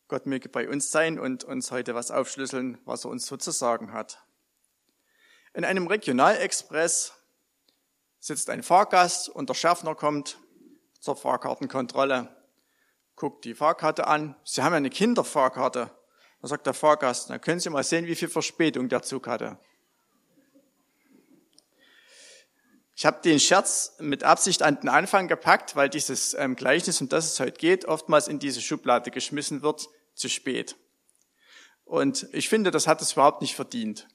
Gott möge bei uns sein und uns heute was aufschlüsseln, was er uns so zu sagen hat. In einem Regionalexpress sitzt ein Fahrgast und der Schaffner kommt zur Fahrkartenkontrolle, guckt die Fahrkarte an. Sie haben ja eine Kinderfahrkarte. Da sagt der Fahrgast, na können Sie mal sehen, wie viel Verspätung der Zug hatte. Ich habe den Scherz mit Absicht an den Anfang gepackt, weil dieses Gleichnis, um das es heute geht, oftmals in diese Schublade geschmissen wird, zu spät. Und ich finde, das hat es überhaupt nicht verdient.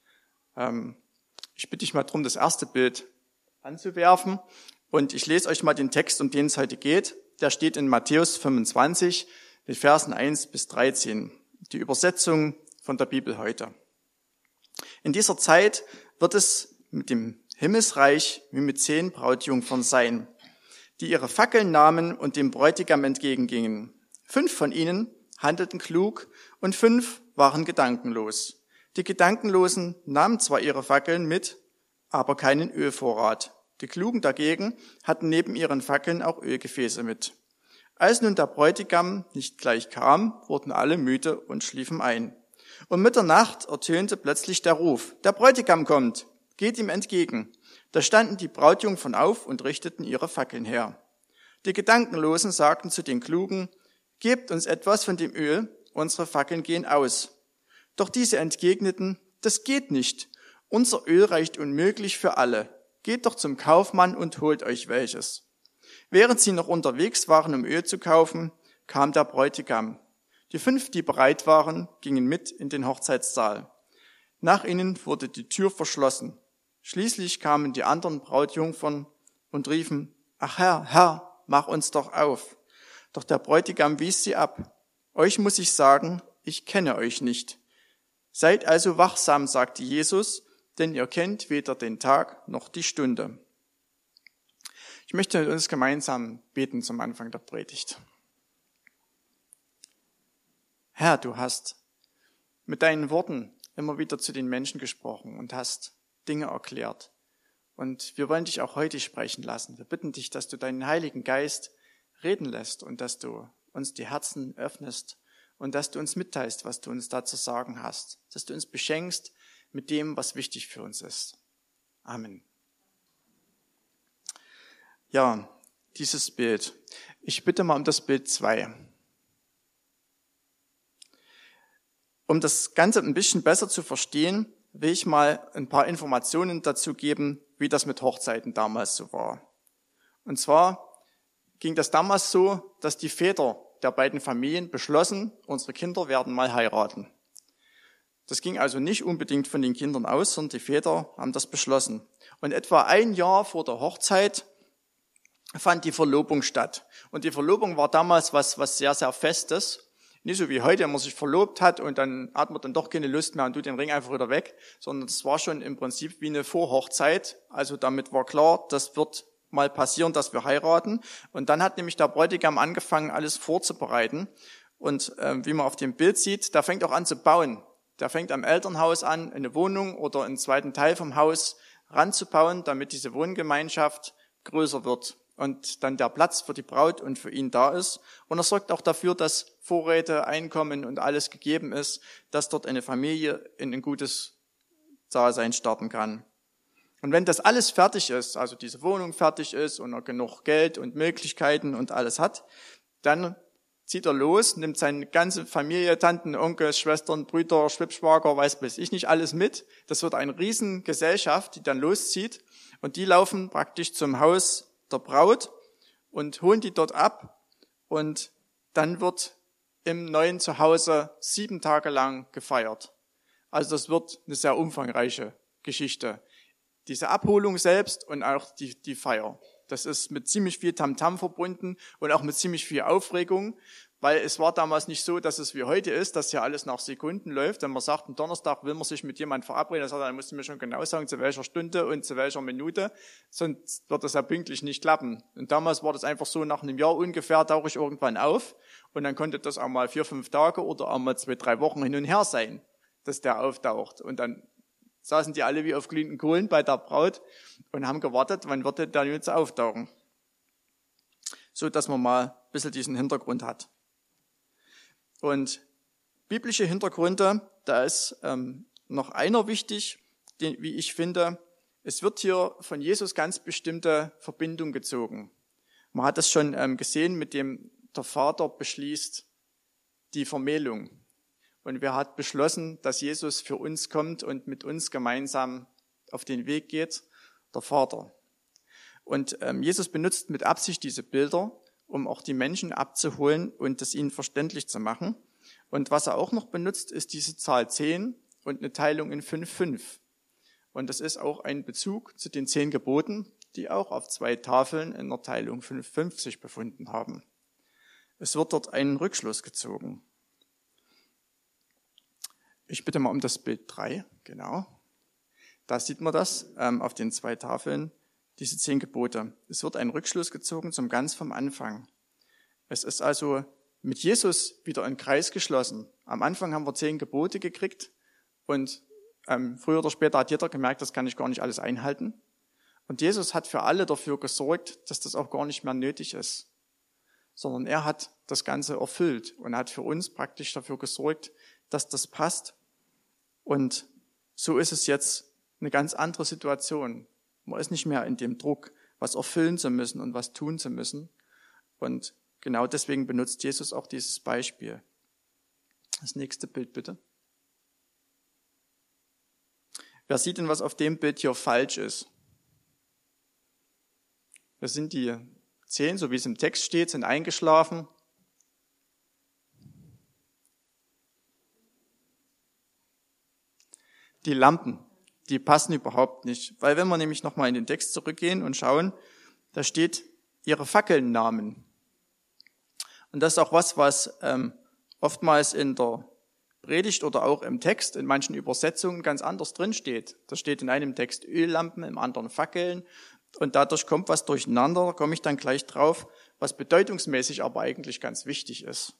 Ich bitte dich mal darum, das erste Bild anzuwerfen. Und ich lese euch mal den Text, um den es heute geht. Der steht in Matthäus 25, mit Versen 1 bis 13. Die Übersetzung von der Bibel heute. In dieser Zeit wird es mit dem Himmelsreich wie mit 10 Brautjungfern sein, die ihre Fackeln nahmen und dem Bräutigam entgegengingen. 5 von ihnen handelten klug und 5 waren gedankenlos. Die Gedankenlosen nahmen zwar ihre Fackeln mit, aber keinen Ölvorrat. Die Klugen dagegen hatten neben ihren Fackeln auch Ölgefäße mit. Als nun der Bräutigam nicht gleich kam, wurden alle müde und schliefen ein. Um Mitternacht ertönte plötzlich der Ruf: Der Bräutigam kommt, geht ihm entgegen. Da standen die Brautjungfern auf und richteten ihre Fackeln her. Die Gedankenlosen sagten zu den Klugen: Gebt uns etwas von dem Öl, unsere Fackeln gehen aus. Doch diese entgegneten: Das geht nicht. Unser Öl reicht unmöglich für alle. Geht doch zum Kaufmann und holt euch welches. Während sie noch unterwegs waren, um Öl zu kaufen, kam der Bräutigam. Die 5, die bereit waren, gingen mit in den Hochzeitssaal. Nach ihnen wurde die Tür verschlossen. Schließlich kamen die anderen Brautjungfern und riefen: Ach Herr, Herr, mach uns doch auf. Doch der Bräutigam wies sie ab. Euch muss ich sagen, ich kenne euch nicht. Seid also wachsam, sagte Jesus, denn ihr kennt weder den Tag noch die Stunde. Ich möchte mit uns gemeinsam beten zum Anfang der Predigt. Herr, du hast mit deinen Worten immer wieder zu den Menschen gesprochen und hast Dinge erklärt. Und wir wollen dich auch heute sprechen lassen. Wir bitten dich, dass du deinen Heiligen Geist reden lässt und dass du uns die Herzen öffnest und dass du uns mitteilst, was du uns da zu sagen hast. Dass du uns beschenkst mit dem, was wichtig für uns ist. Amen. Ja, dieses Bild. Ich bitte mal um das Bild 2. Um das Ganze ein bisschen besser zu verstehen, will ich mal ein paar Informationen dazu geben, wie das mit Hochzeiten damals so war. Und zwar ging das damals so, dass die Väter der beiden Familien beschlossen, unsere Kinder werden mal heiraten. Das ging also nicht unbedingt von den Kindern aus, sondern die Väter haben das beschlossen. Und etwa ein Jahr vor der Hochzeit fand die Verlobung statt. Und die Verlobung war damals was sehr, sehr Festes. Nicht so wie heute, wenn man sich verlobt hat und dann hat man dann doch keine Lust mehr und tut den Ring einfach wieder weg, sondern es war schon im Prinzip wie eine Vorhochzeit. Also damit war klar, das wird mal passieren, dass wir heiraten. Und dann hat nämlich der Bräutigam angefangen, alles vorzubereiten. Und wie man auf dem Bild sieht, der fängt auch an zu bauen. Der fängt am Elternhaus an, eine Wohnung oder einen zweiten Teil vom Haus ranzubauen, damit diese Wohngemeinschaft größer wird und dann der Platz für die Braut und für ihn da ist. Und er sorgt auch dafür, dass Vorräte, Einkommen und alles gegeben ist, dass dort eine Familie in ein gutes Dasein starten kann. Und wenn das alles fertig ist, also diese Wohnung fertig ist und er genug Geld und Möglichkeiten und alles hat, dann zieht er los, nimmt seine ganze Familie, Tanten, Onkel, Schwestern, Brüder, Schwibschwager, weiß ich nicht, alles mit. Das wird eine Riesengesellschaft, die dann loszieht und die laufen praktisch zum Haus der Braut und holen die dort ab und dann wird im neuen Zuhause 7 Tage lang gefeiert. Also das wird eine sehr umfangreiche Geschichte. Diese Abholung selbst und auch die Feier. Das ist mit ziemlich viel Tamtam verbunden und auch mit ziemlich viel Aufregung, weil es war damals nicht so, dass es wie heute ist, dass ja alles nach Sekunden läuft. Wenn man sagt, am Donnerstag will man sich mit jemandem verabreden, dann musst du mir schon genau sagen, zu welcher Stunde und zu welcher Minute, sonst wird das ja pünktlich nicht klappen. Und damals war das einfach so, nach einem Jahr ungefähr tauche ich irgendwann auf und dann konnte das auch mal 4, 5 Tage oder auch mal 2, 3 Wochen hin und her sein, dass der auftaucht. Und dann saßen die alle wie auf glühenden Kohlen bei der Braut und haben gewartet, wann würde der jetzt auftauchen. So, dass man mal ein bisschen diesen Hintergrund hat. Und biblische Hintergründe, da ist noch einer wichtig, wie ich finde. Es wird hier von Jesus ganz bestimmte Verbindung gezogen. Man hat das schon gesehen, mit dem der Vater beschließt die Vermählung. Und wer hat beschlossen, dass Jesus für uns kommt und mit uns gemeinsam auf den Weg geht? Der Vater. Und Jesus benutzt mit Absicht diese Bilder, um auch die Menschen abzuholen und es ihnen verständlich zu machen. Und was er auch noch benutzt, ist diese Zahl 10 und eine Teilung in 5,5. Und das ist auch ein Bezug zu den 10 Geboten, die auch auf 2 Tafeln in der Teilung 5,5 sich befunden haben. Es wird dort einen Rückschluss gezogen. Ich bitte mal um das Bild 3, genau. Da sieht man das auf den 2 Tafeln, diese 10 Gebote. Es wird ein Rückschluss gezogen zum ganz vom Anfang. Es ist also mit Jesus wieder ein Kreis geschlossen. Am Anfang haben wir 10 Gebote gekriegt und früher oder später hat jeder gemerkt, das kann ich gar nicht alles einhalten. Und Jesus hat für alle dafür gesorgt, dass das auch gar nicht mehr nötig ist, sondern er hat das Ganze erfüllt und hat für uns praktisch dafür gesorgt, dass das passt. Und so ist es jetzt eine ganz andere Situation. Man ist nicht mehr in dem Druck, was erfüllen zu müssen und was tun zu müssen. Und genau deswegen benutzt Jesus auch dieses Beispiel. Das nächste Bild bitte. Wer sieht denn, was auf dem Bild hier falsch ist? Das sind die 10, so wie es im Text steht, sind eingeschlafen. Die Lampen, die passen überhaupt nicht. Weil wenn wir nämlich nochmal in den Text zurückgehen und schauen, da steht ihre Fackelnamen. Und das ist auch was oftmals in der Predigt oder auch im Text, in manchen Übersetzungen ganz anders drin steht. Da steht in einem Text Öllampen, im anderen Fackeln. Und dadurch kommt was durcheinander, da komme ich dann gleich drauf, was bedeutungsmäßig aber eigentlich ganz wichtig ist.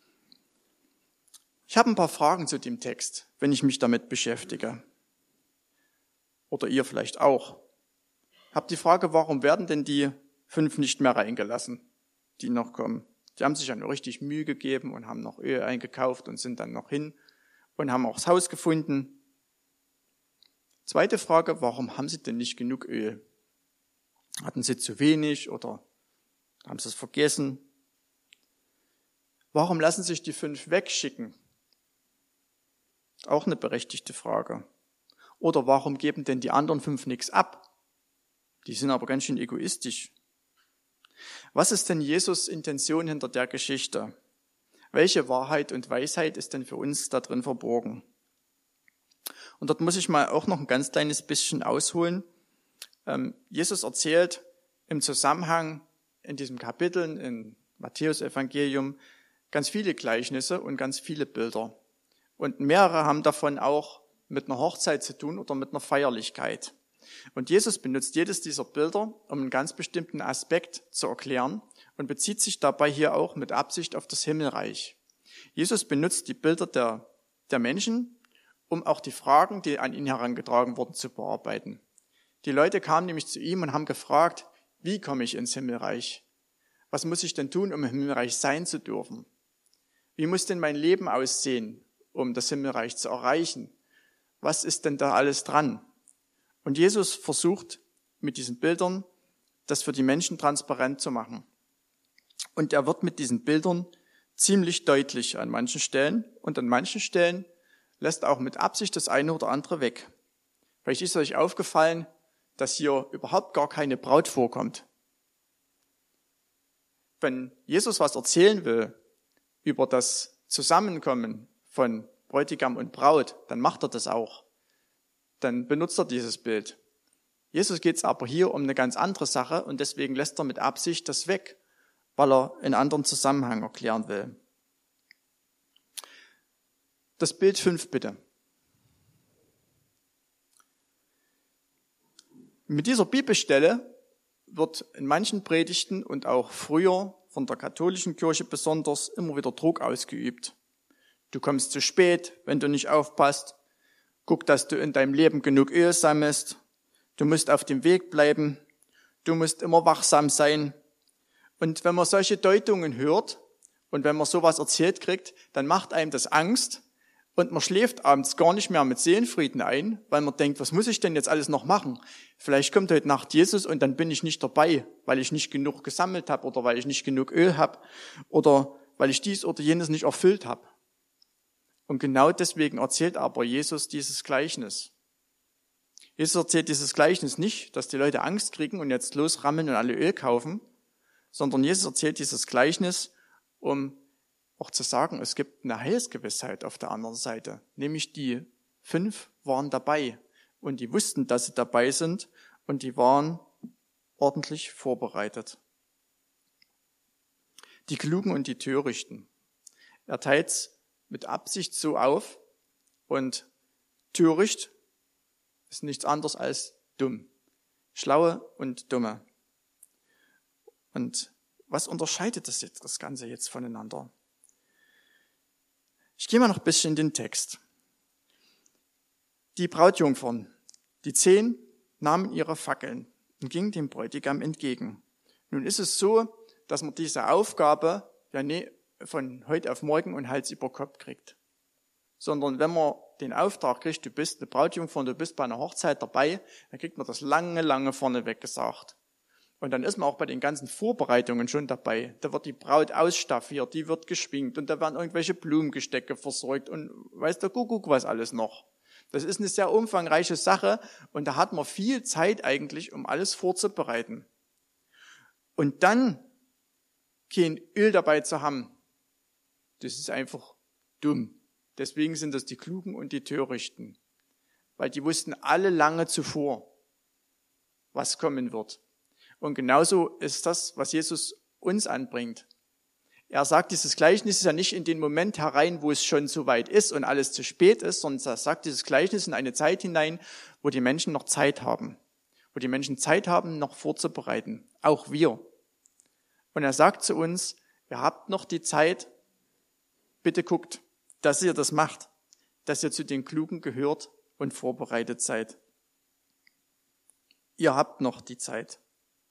Ich habe ein paar Fragen zu dem Text, wenn ich mich damit beschäftige. Oder ihr vielleicht auch. Ich habe die Frage, warum werden denn die 5 nicht mehr reingelassen, die noch kommen? Die haben sich ja nur richtig Mühe gegeben und haben noch Öl eingekauft und sind dann noch hin und haben auch das Haus gefunden. Zweite Frage, warum haben sie denn nicht genug Öl? Hatten sie zu wenig oder haben sie es vergessen? Warum lassen sich die 5 wegschicken? Auch eine berechtigte Frage. Oder warum geben denn die anderen 5 nichts ab? Die sind aber ganz schön egoistisch. Was ist denn Jesus' Intention hinter der Geschichte? Welche Wahrheit und Weisheit ist denn für uns da drin verborgen? Und dort muss ich mal auch noch ein ganz kleines bisschen ausholen. Jesus erzählt im Zusammenhang in diesem Kapitel, in Matthäus-Evangelium, ganz viele Gleichnisse und ganz viele Bilder. Und mehrere haben davon auch mit einer Hochzeit zu tun oder mit einer Feierlichkeit. Und Jesus benutzt jedes dieser Bilder, um einen ganz bestimmten Aspekt zu erklären und bezieht sich dabei hier auch mit Absicht auf das Himmelreich. Jesus benutzt die Bilder der Menschen, um auch die Fragen, die an ihn herangetragen wurden, zu bearbeiten. Die Leute kamen nämlich zu ihm und haben gefragt, wie komme ich ins Himmelreich? Was muss ich denn tun, um im Himmelreich sein zu dürfen? Wie muss denn mein Leben aussehen, um das Himmelreich zu erreichen? Was ist denn da alles dran? Und Jesus versucht mit diesen Bildern, das für die Menschen transparent zu machen. Und er wird mit diesen Bildern ziemlich deutlich an manchen Stellen und an manchen Stellen lässt auch mit Absicht das eine oder andere weg. Vielleicht ist euch aufgefallen, dass hier überhaupt gar keine Braut vorkommt. Wenn Jesus was erzählen will über das Zusammenkommen von Bräutigam und Braut, dann macht er das auch. Dann benutzt er dieses Bild. Jesus geht es aber hier um eine ganz andere Sache und deswegen lässt er mit Absicht das weg, weil er einen anderen Zusammenhang erklären will. Das Bild 5 bitte. Mit dieser Bibelstelle wird in manchen Predigten und auch früher von der katholischen Kirche besonders immer wieder Druck ausgeübt. Du kommst zu spät, wenn du nicht aufpasst. Guck, dass du in deinem Leben genug Öl sammelst. Du musst auf dem Weg bleiben. Du musst immer wachsam sein. Und wenn man solche Deutungen hört Und wenn man sowas erzählt kriegt, dann macht einem das Angst und man schläft abends gar nicht mehr mit Seelenfrieden ein, weil man denkt, was muss ich denn jetzt alles noch machen? Vielleicht kommt heute Nacht Jesus und dann bin ich nicht dabei, weil ich nicht genug gesammelt habe oder weil ich nicht genug Öl habe oder weil ich dies oder jenes nicht erfüllt habe. Und genau deswegen erzählt aber Jesus dieses Gleichnis. Jesus erzählt dieses Gleichnis nicht, dass die Leute Angst kriegen und jetzt losrammeln und alle Öl kaufen, sondern Jesus erzählt dieses Gleichnis, um auch zu sagen, es gibt eine Heilsgewissheit auf der anderen Seite. Nämlich die 5 waren dabei und die wussten, dass sie dabei sind und die waren ordentlich vorbereitet. Die Klugen und die Törichten. Er teilt es mit Absicht so auf und töricht ist nichts anderes als dumm. Schlaue und Dumme. Und was unterscheidet das Ganze jetzt voneinander? Ich gehe mal noch ein bisschen in den Text. Die Brautjungfern, die 10, nahmen ihre Fackeln und gingen dem Bräutigam entgegen. Nun ist es so, dass man diese Aufgabe ja nicht von heute auf morgen und Hals über Kopf kriegt. Sondern wenn man den Auftrag kriegt, du bist eine Brautjungfer und du bist bei einer Hochzeit dabei, dann kriegt man das lange vorneweg gesagt. Und dann ist man auch bei den ganzen Vorbereitungen schon dabei. Da wird die Braut ausstaffiert, die wird geschminkt und da werden irgendwelche Blumengestecke versorgt und weiß der Kuckuck was alles noch. Das ist eine sehr umfangreiche Sache und da hat man viel Zeit eigentlich, um alles vorzubereiten. Und dann kein Öl dabei zu haben, das ist einfach dumm. Deswegen sind das die Klugen und die Törichten. Weil die wussten alle lange zuvor, was kommen wird. Und genauso ist das, was Jesus uns anbringt. Er sagt, dieses Gleichnis ist ja nicht in den Moment herein, wo es schon so weit ist und alles zu spät ist, sondern er sagt dieses Gleichnis in eine Zeit hinein, wo die Menschen noch Zeit haben. Wo die Menschen Zeit haben, noch vorzubereiten. Auch wir. Und er sagt zu uns, ihr habt noch die Zeit, bitte guckt, dass ihr das macht, dass ihr zu den Klugen gehört und vorbereitet seid. Ihr habt noch die Zeit.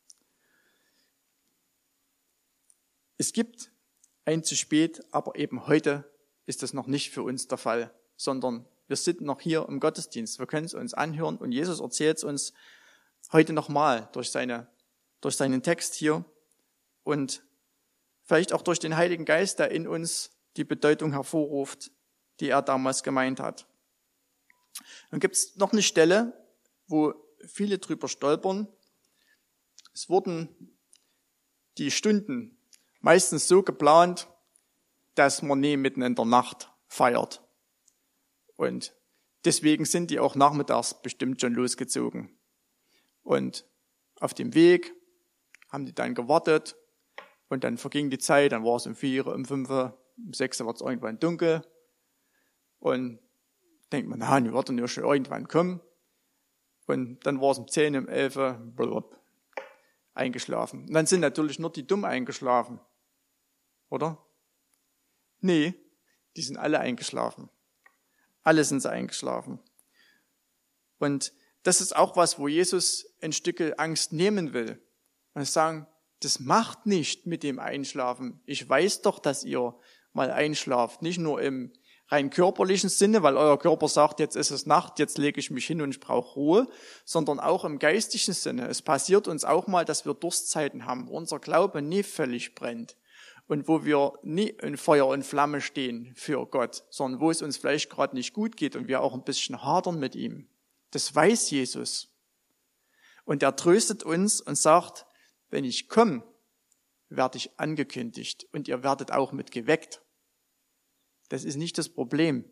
Es gibt ein zu spät, aber eben heute ist das noch nicht für uns der Fall, sondern wir sind noch hier im Gottesdienst. Wir können es uns anhören und Jesus erzählt es uns heute nochmal durch seinen Text hier und vielleicht auch durch den Heiligen Geist, der in uns die Bedeutung hervorruft, die er damals gemeint hat. Dann gibt es noch eine Stelle, wo viele drüber stolpern. Es wurden die Stunden meistens so geplant, dass man nie mitten in der Nacht feiert. Und deswegen sind die auch nachmittags bestimmt schon losgezogen. Und auf dem Weg haben die dann gewartet und dann verging die Zeit, dann war es um 4, um 5, um 6 wird es irgendwann dunkel. Und denkt man, die wird dann ja schon irgendwann kommen. Und dann war es um 10, um 11, eingeschlafen. Und dann sind natürlich nur die dumm eingeschlafen. Oder? Nee, die sind alle eingeschlafen. Alle sind sie eingeschlafen. Und das ist auch was, wo Jesus ein Stück Angst nehmen will. Und sagen, das macht nicht mit dem Einschlafen. Ich weiß doch, dass ihr mal einschlaft. Nicht nur im rein körperlichen Sinne, weil euer Körper sagt, jetzt ist es Nacht, jetzt lege ich mich hin und ich brauche Ruhe, sondern auch im geistigen Sinne. Es passiert uns auch mal, dass wir Durstzeiten haben, wo unser Glaube nie völlig brennt und wo wir nie in Feuer und Flamme stehen für Gott, sondern wo es uns vielleicht gerade nicht gut geht und wir auch ein bisschen hadern mit ihm. Das weiß Jesus. Und er tröstet uns und sagt, wenn ich komme, werde ich angekündigt und ihr werdet auch mit geweckt. Das ist nicht das Problem.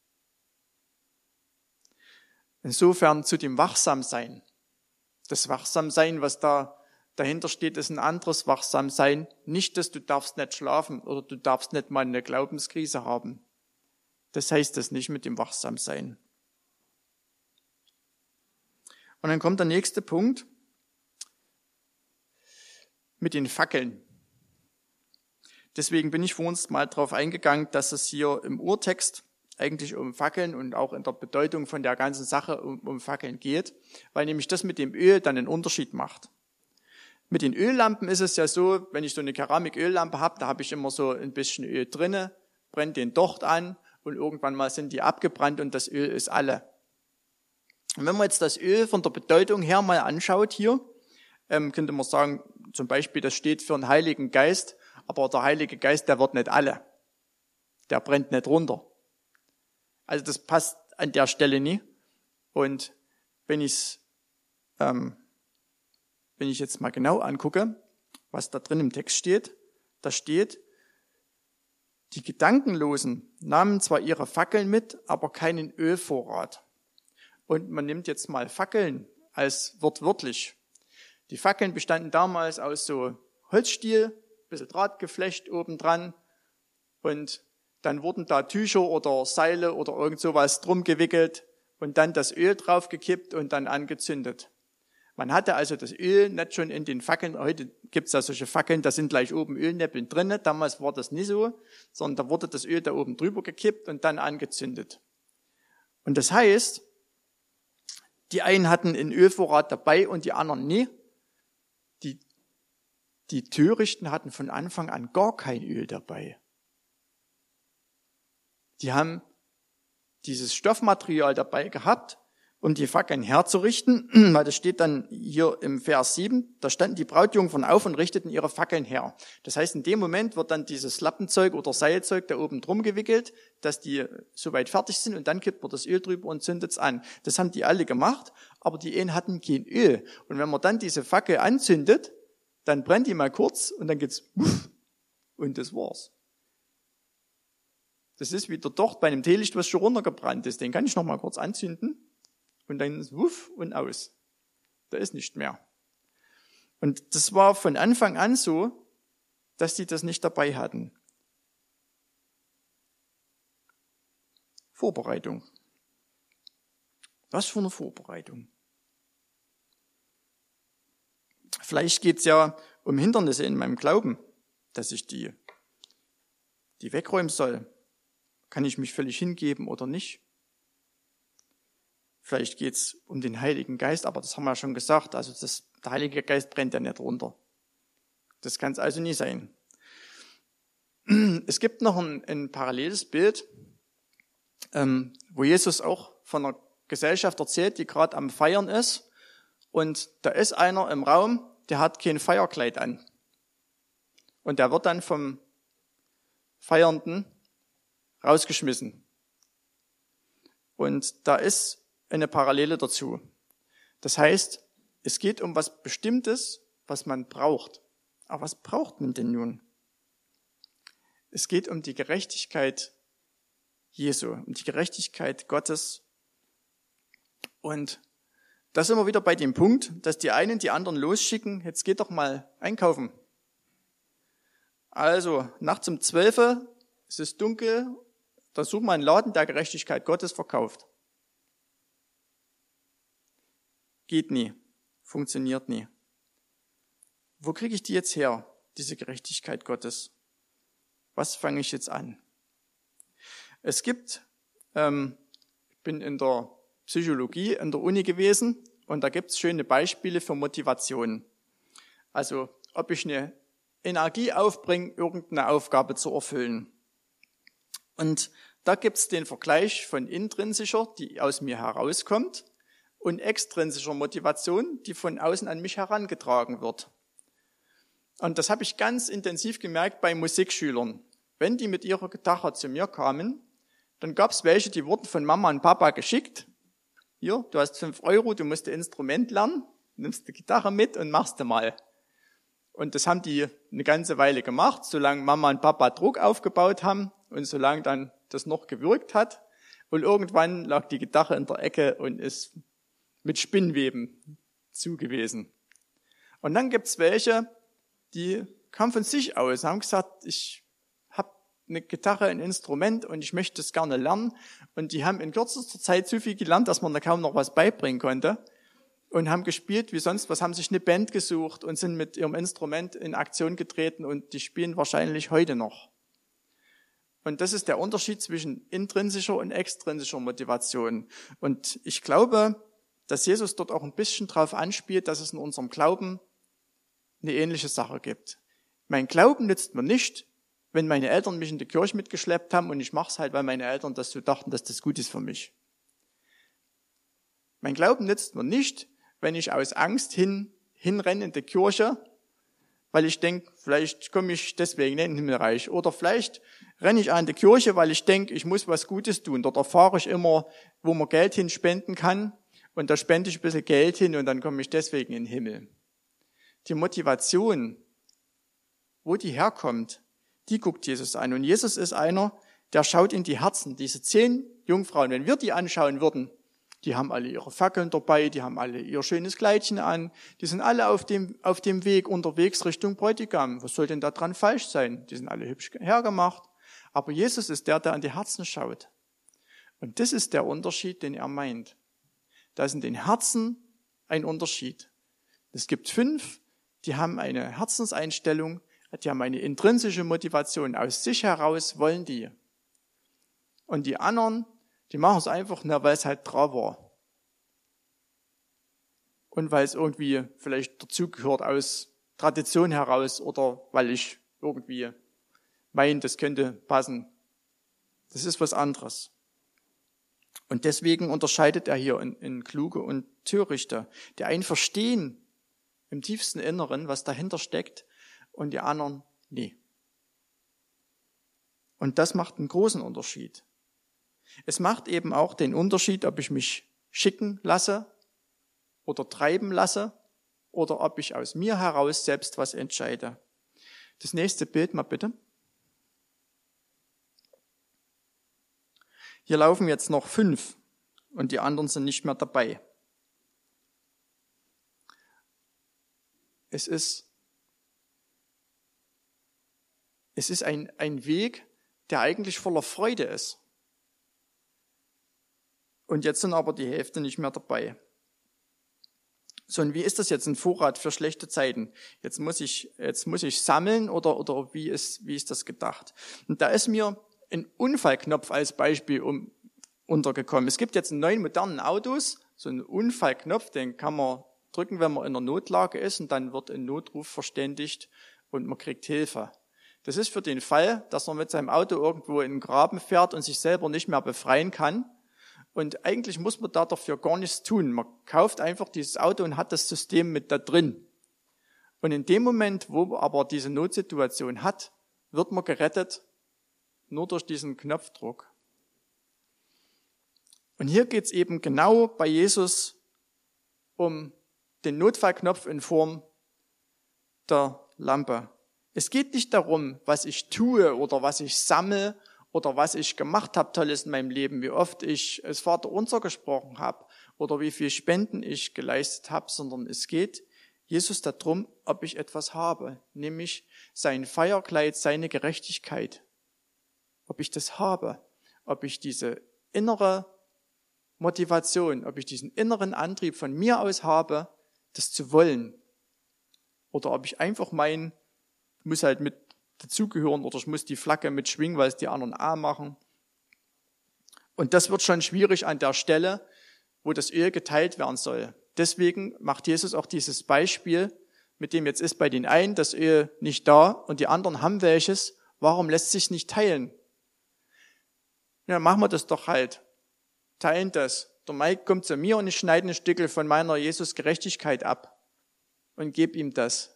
Insofern zu dem Wachsamsein. Das Wachsamsein, was da dahinter steht, ist ein anderes Wachsamsein. Nicht, dass du darfst nicht schlafen oder du darfst nicht mal eine Glaubenskrise haben. Das heißt das nicht mit dem Wachsamsein. Und dann kommt der nächste Punkt mit den Fackeln. Deswegen bin ich vor uns mal darauf eingegangen, dass es hier im Urtext eigentlich um Fackeln und auch in der Bedeutung von der ganzen Sache um Fackeln geht, weil nämlich das mit dem Öl dann einen Unterschied macht. Mit den Öllampen ist es ja so, wenn ich so eine Keramiköllampe habe, da habe ich immer so ein bisschen Öl drinne, brenne den Docht an und irgendwann mal sind die abgebrannt und das Öl ist alle. Und wenn man jetzt das Öl von der Bedeutung her mal anschaut hier, könnte man sagen, zum Beispiel, das steht für einen Heiligen Geist, aber der Heilige Geist, der wird nicht alle. Der brennt nicht runter. Also das passt an der Stelle nie. Und wenn ich jetzt mal genau angucke, was da drin im Text steht, da steht, die Gedankenlosen nahmen zwar ihre Fackeln mit, aber keinen Ölvorrat. Und man nimmt jetzt mal Fackeln als wortwörtlich. Die Fackeln bestanden damals aus so Holzstiel, ein bisschen Drahtgeflecht obendran und dann wurden da Tücher oder Seile oder irgend sowas drum gewickelt und dann das Öl draufgekippt und dann angezündet. Man hatte also das Öl nicht schon in den Fackeln, heute gibt es ja solche Fackeln, da sind gleich oben Ölnäppeln drin, damals war das nicht so, sondern da wurde das Öl da oben drüber gekippt und dann angezündet. Und das heißt, die einen hatten einen Ölvorrat dabei und die anderen nie. Die Törichten hatten von Anfang an gar kein Öl dabei. Die haben dieses Stoffmaterial dabei gehabt, um die Fackeln herzurichten, weil das steht dann hier im Vers 7, da standen die Brautjungfern auf und richteten ihre Fackeln her. Das heißt, in dem Moment wird dann dieses Lappenzeug oder Seilzeug da oben drum gewickelt, dass die soweit fertig sind und dann kippt man das Öl drüber und zündet es an. Das haben die alle gemacht, aber die einen hatten kein Öl. Und wenn man dann diese Fackel anzündet, dann brennt die mal kurz und dann geht's wuff, und das war's. Das ist wie der Docht bei einem Teelicht, was schon runtergebrannt ist. Den kann ich noch mal kurz anzünden und dann ist wuff und aus. Da ist nicht mehr. Und das war von Anfang an so, dass die das nicht dabei hatten. Vorbereitung. Was für eine Vorbereitung. Vielleicht geht's ja um Hindernisse in meinem Glauben, dass ich die wegräumen soll. Kann ich mich völlig hingeben oder nicht? Vielleicht geht's um den Heiligen Geist, aber das haben wir ja schon gesagt. Also der Heilige Geist brennt ja nicht runter. Das kann es also nie sein. Es gibt noch ein paralleles Bild, wo Jesus auch von einer Gesellschaft erzählt, die gerade am Feiern ist. Und da ist einer im Raum, der hat kein Feierkleid an. Und der wird dann vom Feiernden rausgeschmissen. Und da ist eine Parallele dazu. Das heißt, es geht um was Bestimmtes, was man braucht. Aber was braucht man denn nun? Es geht um die Gerechtigkeit Jesu, um die Gerechtigkeit Gottes. Und da sind wir wieder bei dem Punkt, dass die einen die anderen losschicken, jetzt geht doch mal einkaufen. Also, nachts um 12, es ist dunkel, da sucht man einen Laden, der Gerechtigkeit Gottes verkauft. Geht nie, funktioniert nie. Wo kriege ich die jetzt her, diese Gerechtigkeit Gottes? Was fange ich jetzt an? Es gibt, ich bin in der Psychologie in der Uni gewesen und da gibt es schöne Beispiele für Motivation. Also ob ich eine Energie aufbringe, irgendeine Aufgabe zu erfüllen. Und da gibt es den Vergleich von intrinsischer, die aus mir herauskommt, und extrinsischer Motivation, die von außen an mich herangetragen wird. Und das habe ich ganz intensiv gemerkt bei Musikschülern. Wenn die mit ihrer Gitarre zu mir kamen, dann gab es welche, die wurden von Mama und Papa geschickt. Hier, du hast 5 €, du musst ein Instrument lernen, nimmst die Gitarre mit und machst du mal. Und das haben die eine ganze Weile gemacht, solange Mama und Papa Druck aufgebaut haben und solange dann das noch gewirkt hat. Und irgendwann lag die Gitarre in der Ecke und ist mit Spinnweben zugewesen. Und dann gibt's welche, die kamen von sich aus, haben gesagt, ich habe eine Gitarre, ein Instrument und ich möchte es gerne lernen. Und die haben in kürzester Zeit so viel gelernt, dass man da kaum noch was beibringen konnte. Und haben gespielt wie sonst was, haben sich eine Band gesucht und sind mit ihrem Instrument in Aktion getreten und die spielen wahrscheinlich heute noch. Und das ist der Unterschied zwischen intrinsischer und extrinsischer Motivation. Und ich glaube, dass Jesus dort auch ein bisschen drauf anspielt, dass es in unserem Glauben eine ähnliche Sache gibt. Mein Glauben nützt mir nicht, wenn meine Eltern mich in die Kirche mitgeschleppt haben und ich mache es halt, weil meine Eltern das so dachten, dass das gut ist für mich. Mein Glauben nützt mir nicht, wenn ich aus Angst hinrenne in die Kirche, weil ich denke, vielleicht komme ich deswegen in den Himmelreich. Oder vielleicht renne ich an die Kirche, weil ich denke, ich muss was Gutes tun. Dort erfahre ich immer, wo man Geld hinspenden kann. Und da spende ich ein bisschen Geld hin und dann komme ich deswegen in den Himmel. Die Motivation, wo die herkommt, die guckt Jesus an. Und Jesus ist einer, der schaut in die Herzen. Diese 10 Jungfrauen, wenn wir die anschauen würden, die haben alle ihre Fackeln dabei, die haben alle ihr schönes Kleidchen an, die sind alle auf dem Weg unterwegs Richtung Bräutigam. Was soll denn da dran falsch sein? Die sind alle hübsch hergemacht. Aber Jesus ist der an die Herzen schaut. Und das ist der Unterschied, den er meint. Da ist in den Herzen ein Unterschied. Es gibt 5, die haben eine Herzenseinstellung, die haben eine intrinsische Motivation. Aus sich heraus wollen die. Und die anderen, die machen es einfach nur, weil es halt dran war. Und weil es irgendwie vielleicht dazugehört aus Tradition heraus oder weil ich irgendwie meine, das könnte passen. Das ist was anderes. Und deswegen unterscheidet er hier in Kluge und Törichte. Die einen verstehen im tiefsten Inneren, was dahinter steckt, und die anderen nie. Und das macht einen großen Unterschied. Es macht eben auch den Unterschied, ob ich mich schicken lasse oder treiben lasse oder ob ich aus mir heraus selbst was entscheide. Das nächste Bild mal bitte. Hier laufen jetzt noch 5 und die anderen sind nicht mehr dabei. Es ist ein Weg, der eigentlich voller Freude ist. Und jetzt sind aber die Hälfte nicht mehr dabei. So, und wie ist das jetzt ein Vorrat für schlechte Zeiten? Jetzt muss ich sammeln oder wie ist das gedacht? Und da ist mir ein Unfallknopf als Beispiel untergekommen. Es gibt jetzt in neuen modernen Autos so einen Unfallknopf, den kann man drücken, wenn man in einer Notlage ist, und dann wird ein Notruf verständigt und man kriegt Hilfe. Das ist für den Fall, dass man mit seinem Auto irgendwo in den Graben fährt und sich selber nicht mehr befreien kann. Und eigentlich muss man dafür gar nichts tun. Man kauft einfach dieses Auto und hat das System mit da drin. Und in dem Moment, wo man aber diese Notsituation hat, wird man gerettet, nur durch diesen Knopfdruck. Und hier geht es eben genau bei Jesus um den Notfallknopf in Form der Lampe. Es geht nicht darum, was ich tue oder was ich sammle oder was ich gemacht habe Tolles in meinem Leben, wie oft ich das Vaterunser gesprochen habe oder wie viel Spenden ich geleistet habe, sondern es geht Jesus darum, ob ich etwas habe, nämlich sein Feierkleid, seine Gerechtigkeit. Ob ich das habe, ob ich diese innere Motivation, ob ich diesen inneren Antrieb von mir aus habe, das zu wollen. Oder ob ich einfach ich muss halt mit dazugehören oder ich muss die Flagge mitschwingen, weil es die anderen auch machen. Und das wird schon schwierig an der Stelle, wo das Öl geteilt werden soll. Deswegen macht Jesus auch dieses Beispiel, mit dem jetzt ist bei den einen das Öl nicht da und die anderen haben welches. Warum lässt sich nicht teilen? Ja, machen wir das doch halt. Teilen das. Der Mike kommt zu mir und ich schneide ein Stückel von meiner Jesus-Gerechtigkeit ab und gebe ihm das.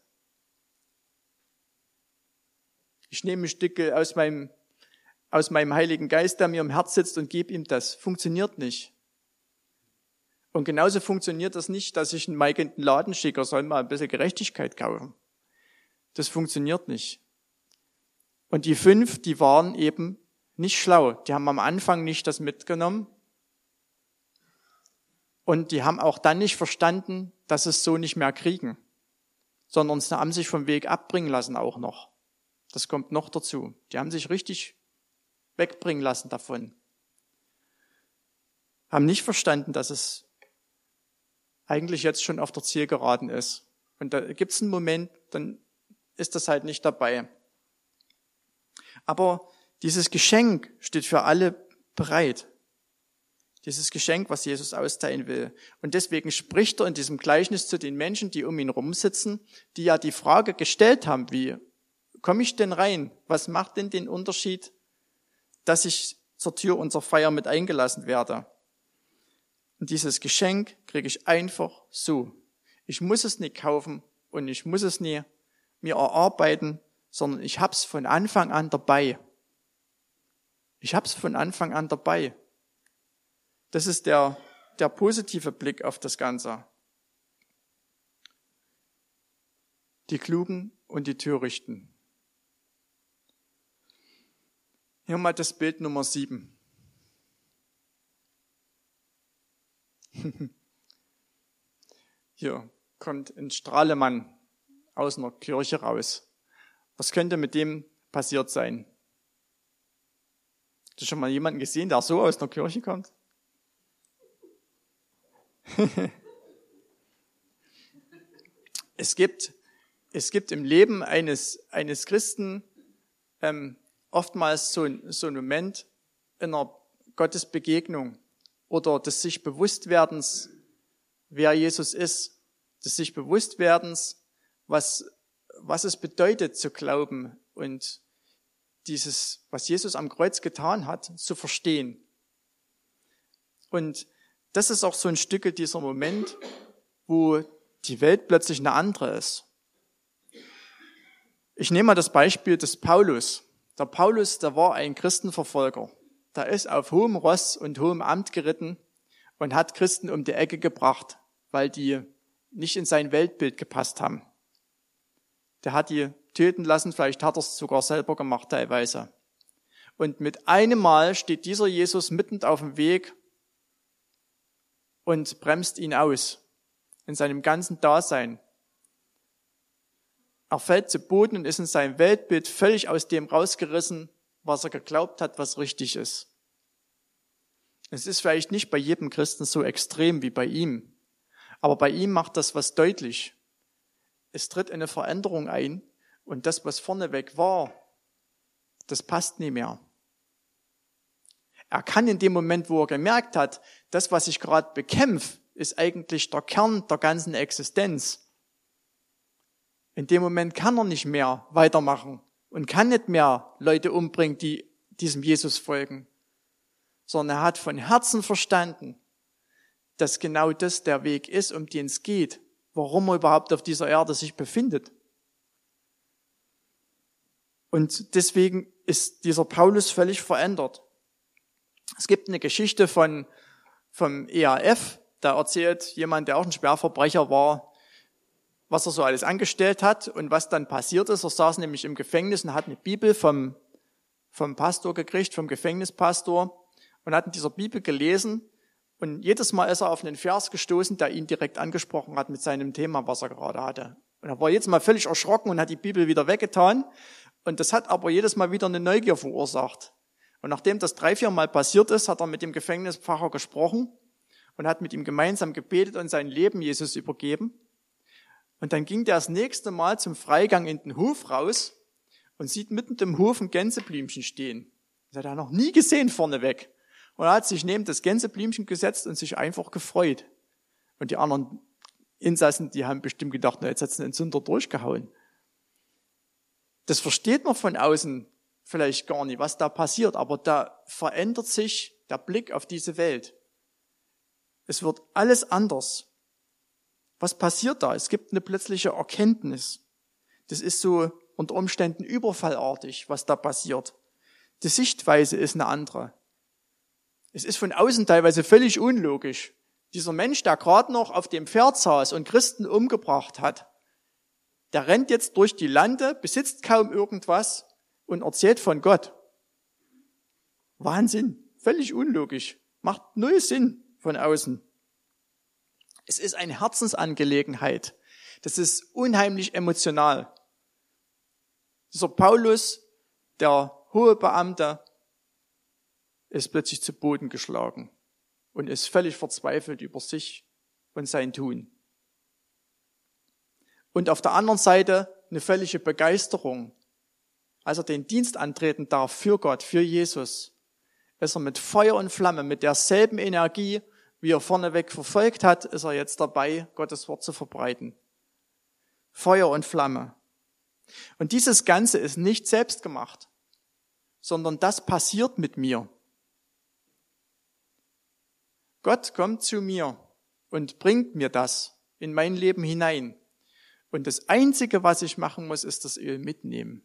Ich nehme ein Stückel aus meinem Heiligen Geist, der mir im Herz sitzt, und gebe ihm das. Funktioniert nicht. Und genauso funktioniert das nicht, dass ich einen Mike in den Laden schicke, er soll mal ein bisschen Gerechtigkeit kaufen. Das funktioniert nicht. Und die 5, die waren eben nicht schlau. Die haben am Anfang nicht das mitgenommen. Und die haben auch dann nicht verstanden, dass es so nicht mehr kriegen. Sondern sie haben sich vom Weg abbringen lassen auch noch. Das kommt noch dazu. Die haben sich richtig wegbringen lassen davon. Haben nicht verstanden, dass es eigentlich jetzt schon auf der Zielgeraden ist. Und da gibt es einen Moment, dann ist das halt nicht dabei. Aber dieses Geschenk steht für alle bereit. Dieses Geschenk, was Jesus austeilen will. Und deswegen spricht er in diesem Gleichnis zu den Menschen, die um ihn rumsitzen, die ja die Frage gestellt haben, wie komme ich denn rein? Was macht denn den Unterschied, dass ich zur Tür unserer Feier mit eingelassen werde? Und dieses Geschenk kriege ich einfach so. Ich muss es nicht kaufen und ich muss es nie mir erarbeiten, sondern ich hab's von Anfang an dabei. Ich hab's von Anfang an dabei. Das ist der positive Blick auf das Ganze. Die Klugen und die Törichten. Hier mal das Bild Nummer 7. Hier kommt ein Strahlemann aus einer Kirche raus. Was könnte mit dem passiert sein? Hast du schon mal jemanden gesehen, der so aus einer Kirche kommt? Es gibt im Leben eines Christen oftmals so ein Moment in einer Gottesbegegnung oder des sich Bewusstwerdens, wer Jesus ist, des sich Bewusstwerdens, was es bedeutet zu glauben und dieses, was Jesus am Kreuz getan hat, zu verstehen. Und das ist auch so ein Stück dieser Moment, wo die Welt plötzlich eine andere ist. Ich nehme mal das Beispiel des Paulus. Der Paulus, der war ein Christenverfolger. Der ist auf hohem Ross und hohem Amt geritten und hat Christen um die Ecke gebracht, weil die nicht in sein Weltbild gepasst haben. Der hat die töten lassen, vielleicht hat er es sogar selber gemacht teilweise. Und mit einem Mal steht dieser Jesus mitten auf dem Weg und bremst ihn aus in seinem ganzen Dasein. Er fällt zu Boden und ist in seinem Weltbild völlig aus dem rausgerissen, was er geglaubt hat, was richtig ist. Es ist vielleicht nicht bei jedem Christen so extrem wie bei ihm, aber bei ihm macht das was deutlich. Es tritt eine Veränderung ein und das, was vorneweg war, das passt nie mehr. Er kann in dem Moment, wo er gemerkt hat, das, was ich gerade bekämpfe, ist eigentlich der Kern der ganzen Existenz. In dem Moment kann er nicht mehr weitermachen und kann nicht mehr Leute umbringen, die diesem Jesus folgen, sondern er hat von Herzen verstanden, dass genau das der Weg ist, um den es geht, warum er überhaupt auf dieser Erde sich befindet. Und deswegen ist dieser Paulus völlig verändert. Es gibt eine Geschichte vom EAF, da erzählt jemand, der auch ein Schwerverbrecher war, was er so alles angestellt hat und was dann passiert ist. Er saß nämlich im Gefängnis und hat eine Bibel vom Pastor gekriegt, vom Gefängnispastor, und hat in dieser Bibel gelesen. Und jedes Mal ist er auf einen Vers gestoßen, der ihn direkt angesprochen hat mit seinem Thema, was er gerade hatte. Und er war jedes Mal völlig erschrocken und hat die Bibel wieder weggetan. Und das hat aber jedes Mal wieder eine Neugier verursacht. Und nachdem das 3-4 Mal passiert ist, hat er mit dem Gefängnispfarrer gesprochen und hat mit ihm gemeinsam gebetet und sein Leben Jesus übergeben. Und dann ging der das nächste Mal zum Freigang in den Hof raus und sieht mitten im Hof ein Gänseblümchen stehen. Das hat er noch nie gesehen vorneweg. Und er hat sich neben das Gänseblümchen gesetzt und sich einfach gefreut. Und die anderen Insassen, die haben bestimmt gedacht, na, jetzt hat es einen Sünder durchgehauen. Das versteht man von außen vielleicht gar nicht, was da passiert, aber da verändert sich der Blick auf diese Welt. Es wird alles anders. Was passiert da? Es gibt eine plötzliche Erkenntnis. Das ist so unter Umständen überfallartig, was da passiert. Die Sichtweise ist eine andere. Es ist von außen teilweise völlig unlogisch. Dieser Mensch, der gerade noch auf dem Pferd saß und Christen umgebracht hat, der rennt jetzt durch die Lande, besitzt kaum irgendwas und erzählt von Gott. Wahnsinn, völlig unlogisch, macht null Sinn von außen. Es ist eine Herzensangelegenheit. Das ist unheimlich emotional. Dieser Paulus, der hohe Beamte, ist plötzlich zu Boden geschlagen und ist völlig verzweifelt über sich und sein Tun. Und auf der anderen Seite eine völlige Begeisterung, als er den Dienst antreten darf für Gott, für Jesus. ist er mit Feuer und Flamme, mit derselben Energie, wie er vorneweg verfolgt hat, ist er jetzt dabei, Gottes Wort zu verbreiten. Feuer und Flamme. Und dieses Ganze ist nicht selbst gemacht, sondern das passiert mit mir. Gott kommt zu mir und bringt mir das in mein Leben hinein. Und das Einzige, was ich machen muss, ist das Öl mitnehmen.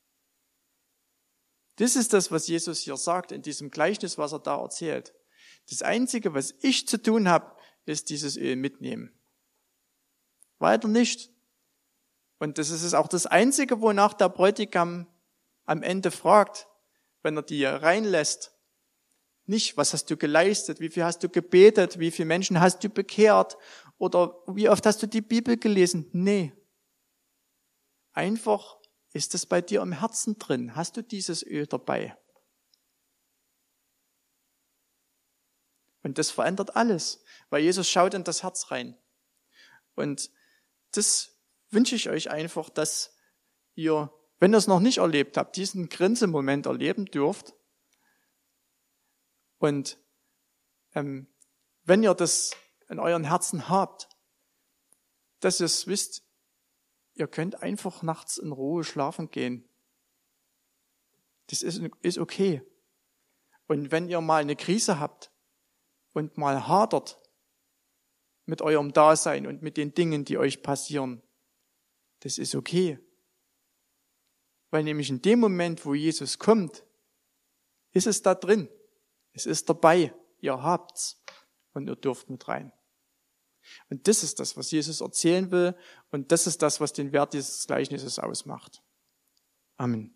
Das ist das, was Jesus hier sagt in diesem Gleichnis, was er da erzählt. Das Einzige, was ich zu tun habe, ist dieses Öl mitnehmen. Weiter nicht. Und das ist auch das Einzige, wonach der Bräutigam am Ende fragt, wenn er die reinlässt. Nicht, was hast du geleistet, wie viel hast du gebetet, wie viele Menschen hast du bekehrt oder wie oft hast du die Bibel gelesen. Nee. Einfach, ist es bei dir im Herzen drin? Hast du dieses Öl dabei? Und das verändert alles, weil Jesus schaut in das Herz rein. Und das wünsche ich euch einfach, dass ihr, wenn ihr es noch nicht erlebt habt, diesen Grinsemoment erleben dürft. Und wenn ihr das in euren Herzen habt, dass ihr es wisst, ihr könnt einfach nachts in Ruhe schlafen gehen. Das ist okay. Und wenn ihr mal eine Krise habt und mal hadert mit eurem Dasein und mit den Dingen, die euch passieren, das ist okay. Weil nämlich in dem Moment, wo Jesus kommt, ist es da drin. Es ist dabei. Ihr habt's. Und ihr dürft mit rein. Und das ist das, was Jesus erzählen will. Und das ist das, was den Wert dieses Gleichnisses ausmacht. Amen.